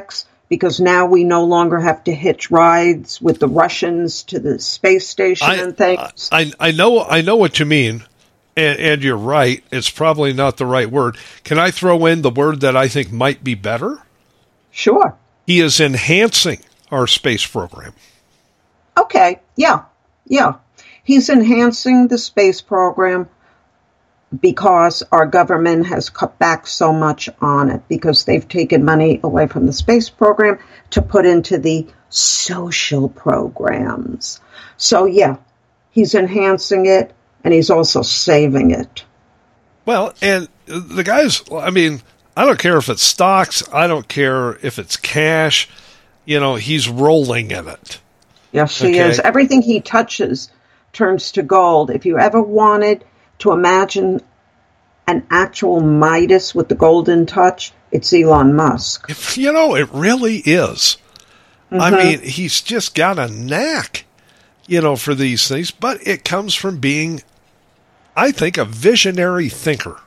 because now we no longer have to hitch rides with the Russians to the space station I, and things. I, I know I know what you mean, and, and you're right. It's probably not the right word. Can I throw in the word that I think might be better? Sure. He is enhancing our space program. Okay, yeah, yeah. He's enhancing the space program because our government has cut back so much on it, because they've taken money away from the space program to put into the social programs. So, yeah, he's enhancing it, and he's also saving it. Well, and the guys, I mean, I don't care if it's stocks. I don't care if it's cash. You know, he's rolling in it. Yes, he Okay. is. Everything he touches turns to gold. If you ever wanted to imagine an actual Midas with the golden touch, it's Elon Musk. If, you know, it really is. Mm-hmm. I mean, he's just got a knack, you know, for these things, but it comes from being, I think, a visionary thinker.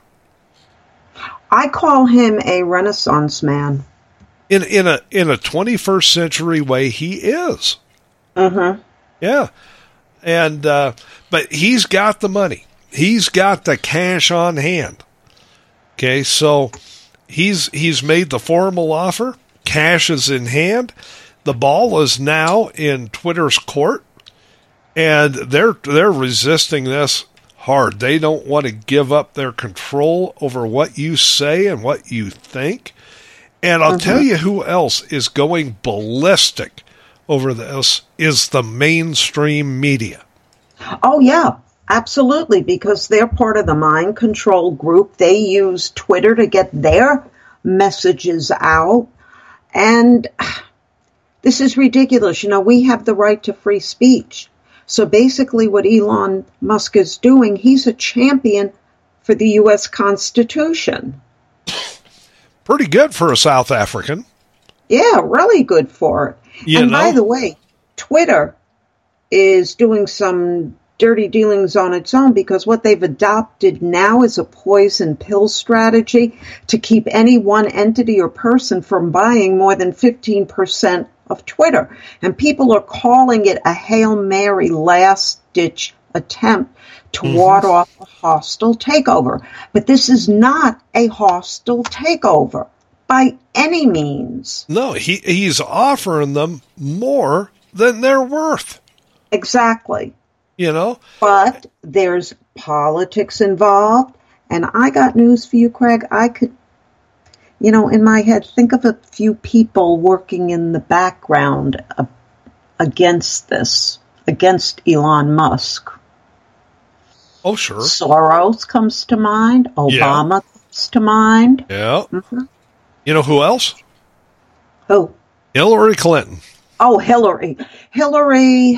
I call him a Renaissance man. In in a in a twenty-first century way, he is. Mm-hmm. Yeah. And, uh, but he's got the money. He's got the cash on hand. Okay, so he's he's made the formal offer. Cash is in hand. The ball is now in Twitter's court, and they're they're resisting this hard. They don't want to give up their control over what you say and what you think. And I'll mm-hmm. tell you who else is going ballistic over this is the mainstream media. Oh, yeah, absolutely, because they're part of the mind control group. They use Twitter to get their messages out. And this is ridiculous. You know, we have the right to free speech. So basically what Elon Musk is doing, he's a champion for the U S Constitution. Pretty good for a South African. Yeah, really good for it. You and know? by the way, Twitter is doing some dirty dealings on its own, because what they've adopted now is a poison pill strategy to keep any one entity or person from buying more than fifteen percent of Twitter. And people are calling it a Hail Mary last-ditch attempt to mm-hmm. ward off a hostile takeover. But this is not a hostile takeover by any means. No, he he's offering them more than they're worth. Exactly. You know? But there's politics involved. And I got news for you, Craig. I could, you know, in my head, think of a few people working in the background uh, against this, against Elon Musk. Oh, sure. Soros comes to mind. Obama yeah. comes to mind. Yeah. Mm-hmm. You know who else? Who? Hillary Clinton. Oh, Hillary. Hillary...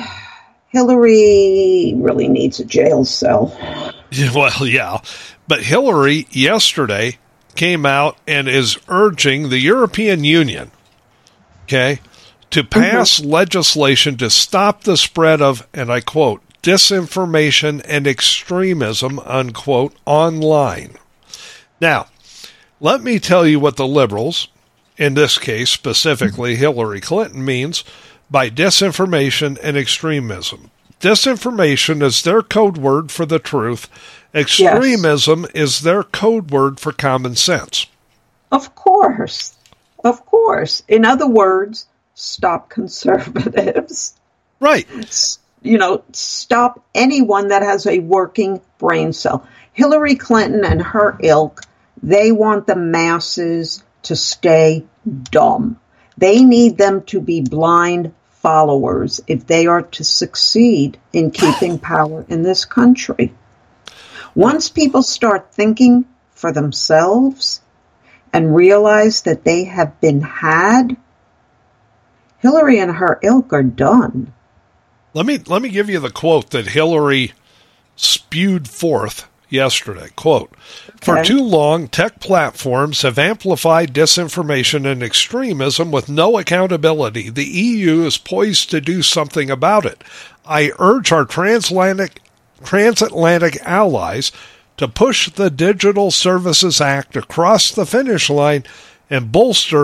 Hillary really needs a jail cell. Well, yeah. But Hillary yesterday came out and is urging the European Union, okay, to pass mm-hmm. legislation to stop the spread of, and I quote, disinformation and extremism, unquote, online. Now, let me tell you what the liberals, in this case specifically Hillary Clinton, means by disinformation and extremism. Disinformation is their code word for the truth. Extremism yes. is their code word for common sense. Of course. Of course. In other words, stop conservatives. Right. You know, stop anyone that has a working brain cell. Hillary Clinton and her ilk, they want the masses to stay dumb. They need them to be blind followers if they are to succeed in keeping power in this country. Once people start thinking for themselves and realize that they have been had, Hillary and her ilk are done. Let me let me give you the quote that Hillary spewed forth yesterday. Quote, for too long, tech platforms have amplified disinformation and extremism with no accountability. The E U is poised to do something about it. I urge our transatlantic, transatlantic allies to push the Digital Services Act across the finish line and bolster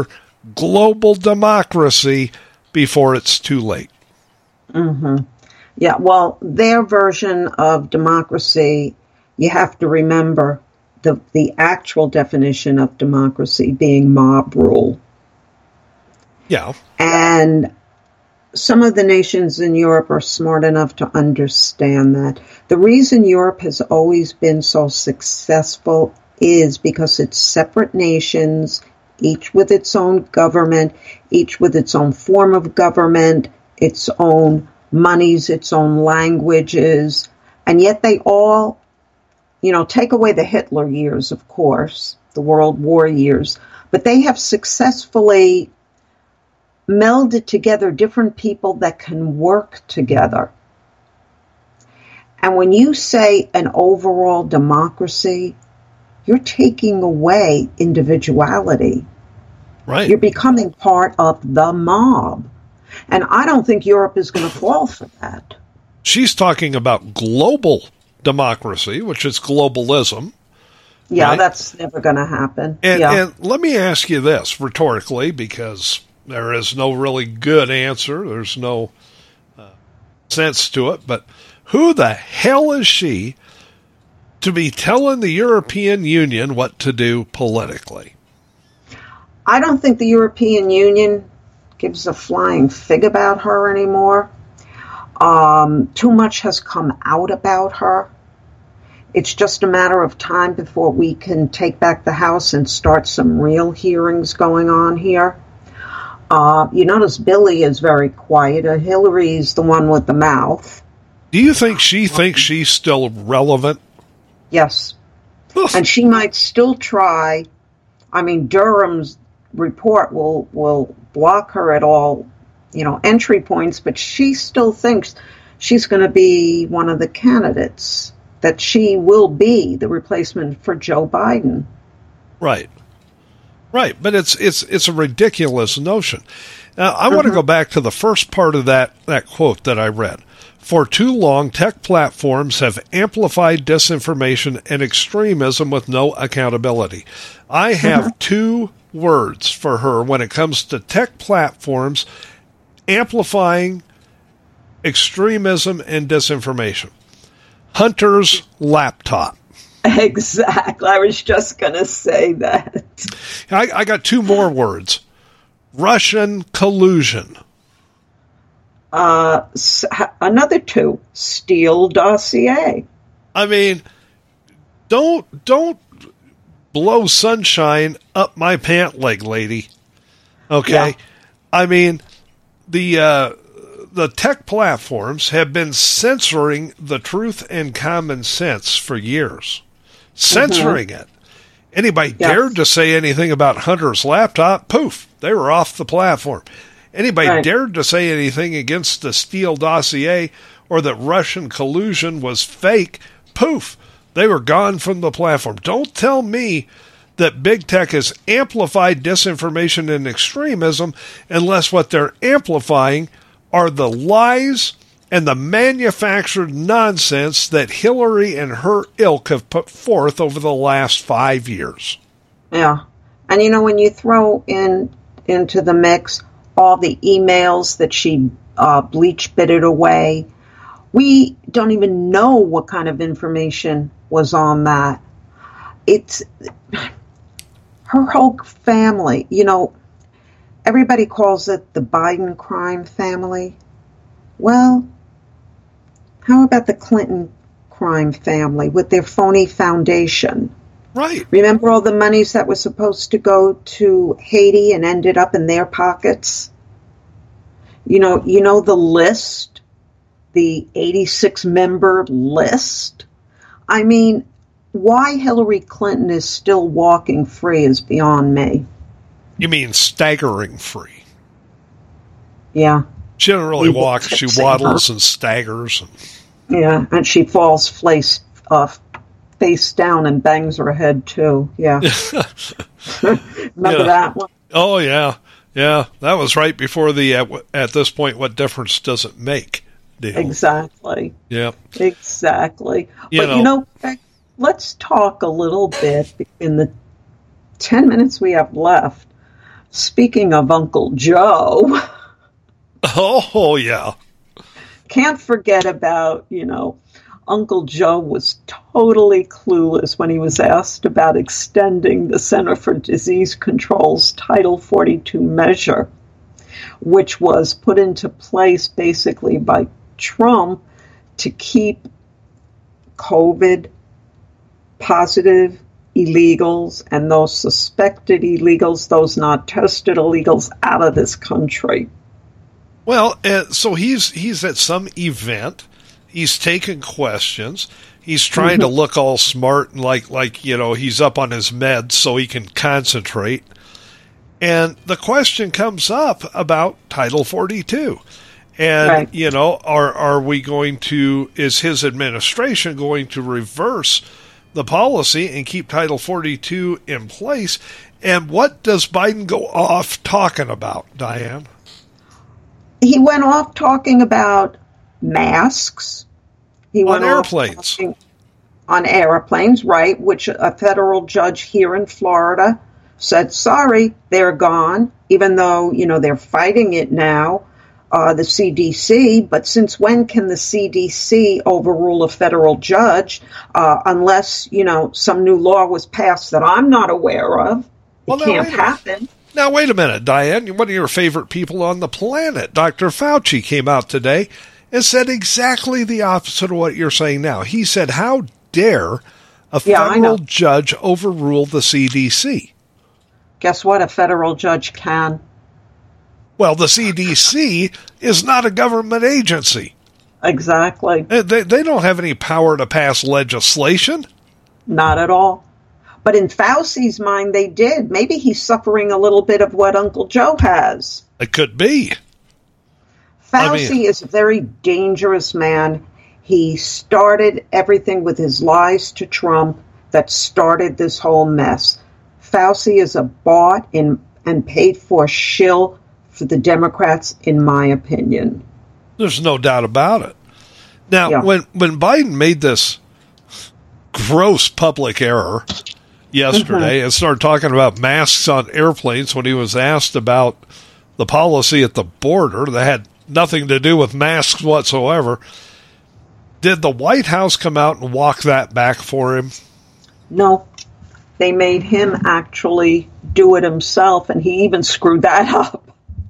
global democracy before it's too late. Mm-hmm. Yeah, well, their version of democracy, you have to remember the the actual definition of democracy being mob rule. Yeah. And some of the nations in Europe are smart enough to understand that. The reason Europe has always been so successful is because it's separate nations, each with its own government, each with its own form of government, its own monies, its own languages, and yet they all, you know, take away the Hitler years, of course, the World War years, but they have successfully melded together different people that can work together. And when you say an overall democracy, you're taking away individuality. Right. You're becoming part of the mob. And I don't think Europe is going to fall for that. She's talking about global democracy, which is globalism. Yeah, right? That's never going to happen. And, yeah. and let me ask you this rhetorically, because there is no really good answer. There's no uh, sense to it. But who the hell is she to be telling the European Union what to do politically? I don't think the European Union gives a flying fig about her anymore. Um, too much has come out about her. It's just a matter of time before we can take back the House and start some real hearings going on here. Uh, you notice Billy is very quiet. Uh, Hillary's the one with the mouth. Do you think she thinks she's still relevant? Yes. And she might still try. I mean, Durham's report will will block her at all, you know, entry points, but she still thinks she's going to be one of the candidates, that she will be the replacement for Joe Biden. Right. Right, but it's it's it's a ridiculous notion. Now, I mm-hmm. want to go back to the first part of that, that quote that I read. For too long, tech platforms have amplified disinformation and extremism with no accountability. I have mm-hmm. two words for her when it comes to tech platforms amplifying extremism and disinformation. Hunter's laptop. Exactly. I was just going to say that. I, I got two more words. Russian collusion. Uh, another two. Steele dossier. I mean, don't don't blow sunshine up my pant leg, lady. Okay? Yeah. I mean, the uh, the tech platforms have been censoring the truth and common sense for years. Censoring mm-hmm. it. Anybody yes. dared to say anything about Hunter's laptop, poof, they were off the platform. Anybody right. dared to say anything against the Steele dossier or that Russian collusion was fake, poof, they were gone from the platform. Don't tell me that big tech has amplified disinformation and extremism unless what they're amplifying are the lies and the manufactured nonsense that Hillary and her ilk have put forth over the last five years. Yeah. And, you know, when you throw in into the mix all the emails that she uh, bleach-bitted away, we don't even know what kind of information was on that. It's her whole family. You know, everybody calls it the Biden crime family. Well, how about the Clinton crime family with their phony foundation? Right. Remember all the monies that was supposed to go to Haiti and ended up in their pockets? You know, you know the list, the eighty-six member list. I mean, why Hillary Clinton is still walking free is beyond me. You mean staggering free? Yeah. She doesn't really walk. She waddles and staggers. And... Yeah, and she falls face, uh, face down and bangs her head, too. Yeah. Remember yeah. that one? Oh, yeah. Yeah, that was right before the, at, at this point, what difference does it make deal. Exactly. Yeah. Exactly. You but, know, you know, let's talk a little bit in the ten minutes we have left Speaking of Uncle Joe. Oh, yeah. Can't forget about, you know, Uncle Joe was totally clueless when he was asked about extending the Center for Disease Control's Title forty-two measure, which was put into place basically by Trump to keep COVID positive illegals and those suspected illegals, those not tested illegals, out of this country. Well, uh, so he's he's at some event. He's taking questions. He's trying mm-hmm. to look all smart and like, like, you know, he's up on his meds so he can concentrate. And the question comes up about Title forty-two. And, right. you know, are are we going to, is his administration going to reverse the policy and keep Title forty-two in place? And what does Biden go off talking about, Diane? He went off talking about masks. He went on airplanes. On airplanes, right, which a federal judge here in Florida said, sorry, they're gone, even though, you know, they're fighting it now, uh, the C D C. But since when can the C D C overrule a federal judge uh, unless, you know, some new law was passed that I'm not aware of? It well, can't happen. Now, wait a minute, Diane. One of your favorite people on the planet, Doctor Fauci, came out today and said exactly the opposite of what you're saying now. He said, how dare a yeah, federal judge overrule the C D C? Guess what? A federal judge can. Well, the C D C is not a government agency. Exactly. They, they don't have any power to pass legislation. Not at all. But in Fauci's mind, they did. Maybe he's suffering a little bit of what Uncle Joe has. It could be. Fauci I mean, is a very dangerous man. He started everything with his lies to Trump that started this whole mess. Fauci is a bought in and paid for shill for the Democrats, in my opinion. There's no doubt about it. Now, yeah. when, when Biden made this gross public error yesterday mm-hmm. and started talking about masks on airplanes when he was asked about the policy at the border that had nothing to do with masks whatsoever, did the White House come out and walk that back for him? No. They made him actually do it himself, and he even screwed that up.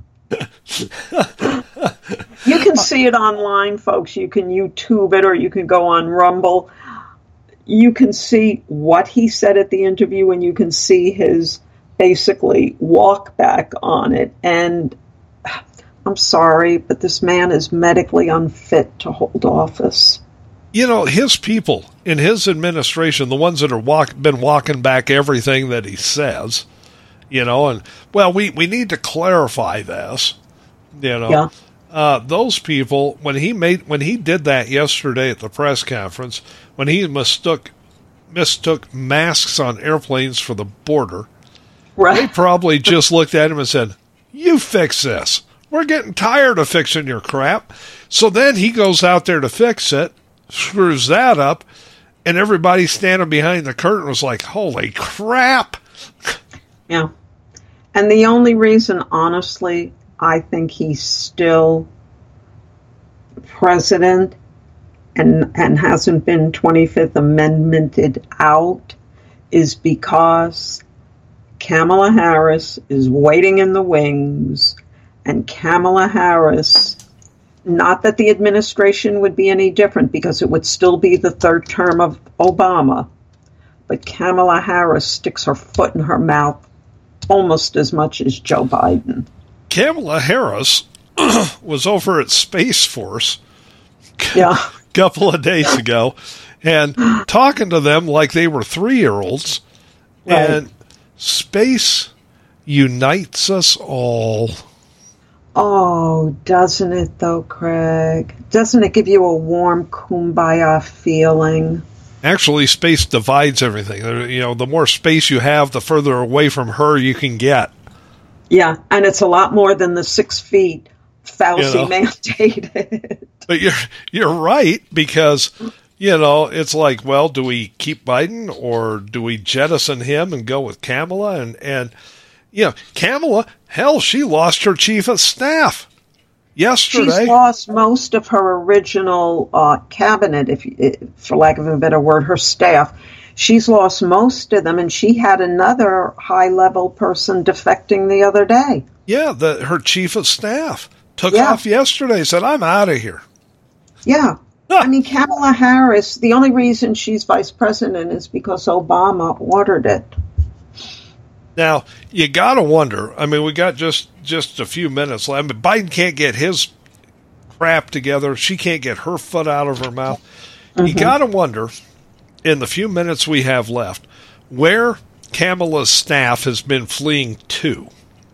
You can see it online, folks. You can YouTube it, or you can go on Rumble. You can see what he said at the interview, and you can see his basically walk back on it. And I'm sorry, but this man is medically unfit to hold office. You know, his people in his administration, the ones that have walk, been walking back everything that he says, you know, and, well, we, we need to clarify this, you know. Yeah. Uh, those people, when he made when he did that yesterday at the press conference, when he mistook mistook masks on airplanes for the border, right. They probably just looked at him and said, "You fix this. We're getting tired of fixing your crap." So then he goes out there to fix it, screws that up, and everybody standing behind the curtain was like, "Holy crap!" Yeah, and the only reason, honestly, I think he's still president and and hasn't been twenty-fifth Amendmented out is because Kamala Harris is waiting in the wings, and Kamala Harris, not that the administration would be any different because it would still be the third term of Obama, but Kamala Harris sticks her foot in her mouth almost as much as Joe Biden. Kamala Harris was over at Space Force yeah. a couple of days ago and talking to them like they were three-year-olds. Right. And space unites us all. Oh, doesn't it though, Craig? Doesn't it give you a warm kumbaya feeling? Actually, space divides everything. You know, the more space you have, the further away from her you can get. Yeah, and it's a lot more than the six feet Fauci you know, mandated. But you're you're right, because, you know, it's like, well, do we keep Biden or do we jettison him and go with Kamala? And, and you know, Kamala, hell, she lost her chief of staff yesterday. She's lost most of her original uh, cabinet, if, if for lack of a better word, her staff. She's lost most of them, and she had another high-level person defecting the other day. Yeah, the her chief of staff took yeah. off yesterday, said, I'm out of here. Yeah. I mean, Kamala Harris, the only reason she's vice president is because Obama ordered it. Now, you got to wonder, I mean, we got just, just a few minutes left. I mean, Biden can't get his crap together. She can't get her foot out of her mouth. Mm-hmm. You got to wonder, in the few minutes we have left, where Kamala's staff has been fleeing to.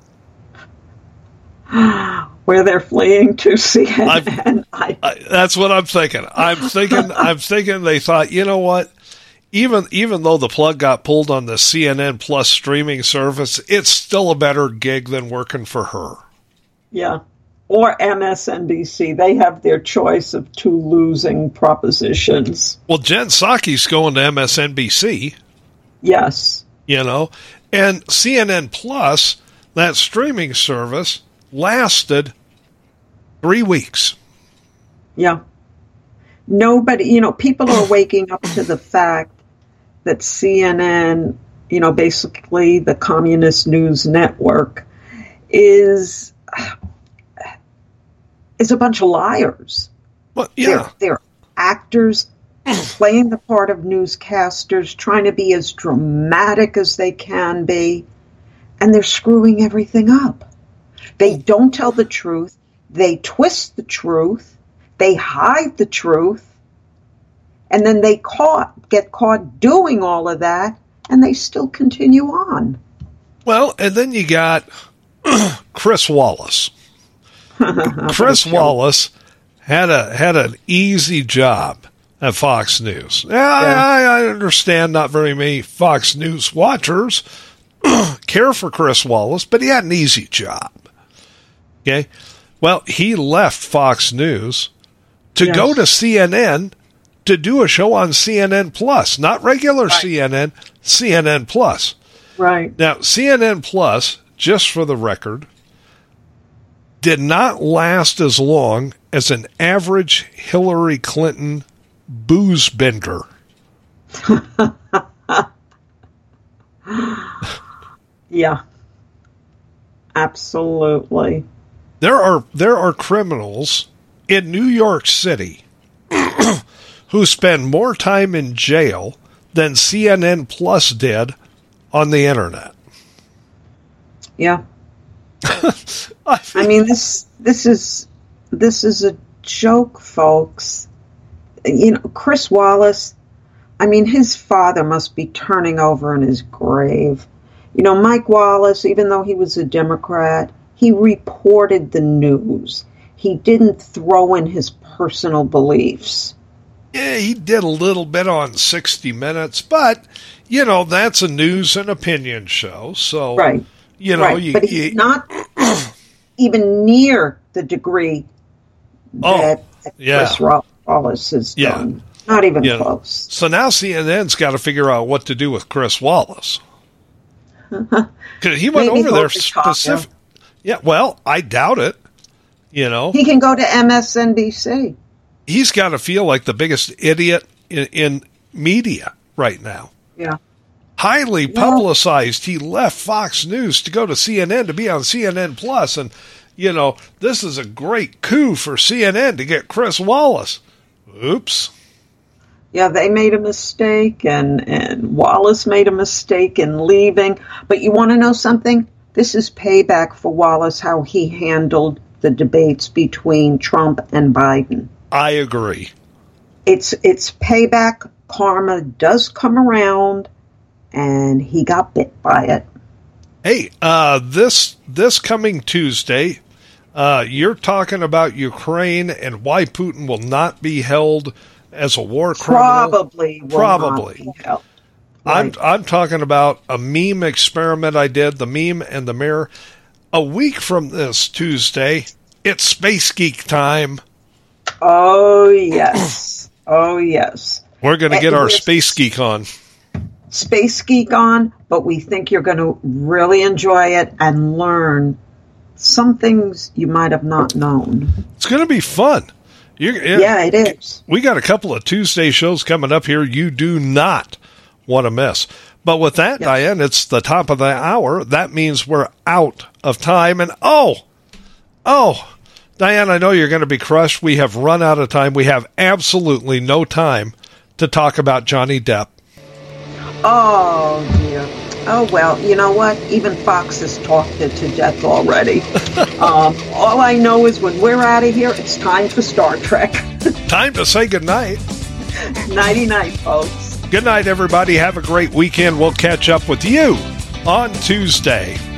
Where they're fleeing to C N N. I, I, that's what I'm thinking. I'm thinking. I'm thinking they thought, you know what? Even even though the plug got pulled on the C N N Plus streaming service, it's still a better gig than working for her. Yeah, or M S N B C. They have their choice of two losing propositions. Well, Jen Psaki's going to M S N B C. Yes. You know, and C N N Plus, that streaming service, lasted three weeks. Yeah. Nobody, you know, people are waking up to the fact that C N N, you know, basically the Communist News Network, is is a bunch of liars. Well, yeah. They're, they're actors playing the part of newscasters, trying to be as dramatic as they can be, and they're screwing everything up. They don't tell the truth. They twist the truth. They hide the truth. And then they caught, get caught doing all of that, and they still continue on. Well, and then you got Chris Wallace. Chris Wallace had a had an easy job at Fox News. Yeah, yeah. I, I understand not very many Fox News watchers care for Chris Wallace, but he had an easy job. Okay, well, he left Fox News to yes. go to C N N to do a show on C N N Plus, not regular right. C N N, C N N Plus. Right. Now, C N N Plus, just for the record, did not last as long as an average Hillary Clinton booze bender. Yeah. Absolutely. There are there are criminals in New York City who spend more time in jail than C N N Plus did on the internet. Yeah. I, I mean this this is this is a joke, folks. You know, Chris Wallace, I mean, his father must be turning over in his grave. You know, Mike Wallace, even though he was a Democrat, he reported the news. He didn't throw in his personal beliefs. Yeah, he did a little bit on sixty minutes, but, you know, that's a news and opinion show. So, right. you know, right. you, but he's you, not even near the degree that, oh, that yeah. Chris Wallace has yeah. done. Not even you close. Know. So now C N N's got to figure out what to do with Chris Wallace. Because he went Maybe over there specific. Yeah, well, I doubt it. You know, he can go to M S N B C. He's got to feel like the biggest idiot in, in media right now. Yeah. Highly yeah. publicized. He left Fox News to go to C N N to be on C N N Plus, and you know this is a great coup for C N N to get Chris Wallace. Oops. Yeah, they made a mistake, and, and Wallace made a mistake in leaving. But you want to know something? This is payback for Wallace, how he handled the debates between Trump and Biden. I agree. It's it's payback. Karma does come around, and he got bit by it. Hey, uh, this this coming Tuesday, uh, you're talking about Ukraine and why Putin will not be held as a war criminal. Probably, will probably. Not be held. I'm Right. I'm talking about a meme experiment I did, the meme and the mirror. A week from this Tuesday, it's Space Geek time. Oh yes, oh yes. We're going to get And our we're- Space Geek on. Space Geek on, but we think you're going to really enjoy it and learn some things you might have not known. It's going to be fun. You, yeah, it is. We got a couple of Tuesday shows coming up here you do not want to miss. But with that, yep. Diane, it's the top of the hour. That means we're out of time. And oh, oh, Diane, I know you're going to be crushed. We have run out of time. We have absolutely no time to talk about Johnny Depp. Oh, dear. Oh, well, you know what? Even Fox has talked it to death already. um, all I know is when we're out of here, it's time for Star Trek. Time to say goodnight. Nighty-night, folks. Good night, everybody. Have a great weekend. We'll catch up with you on Tuesday.